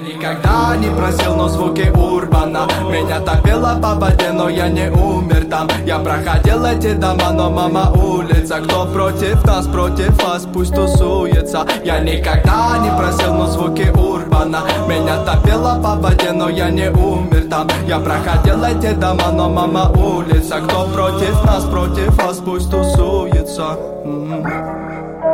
никогда не просил, но звуки урбана меня топило по воде, но я не умер там. Я проходил эти дома, но мама улица. Кто против нас, против вас, пусть тусуется. Я никогда не просил, но звуки урбана меня топило по воде, но я не умер там. Я проходил эти дома, но мама улица. Кто против нас, против вас, пусть тусуется.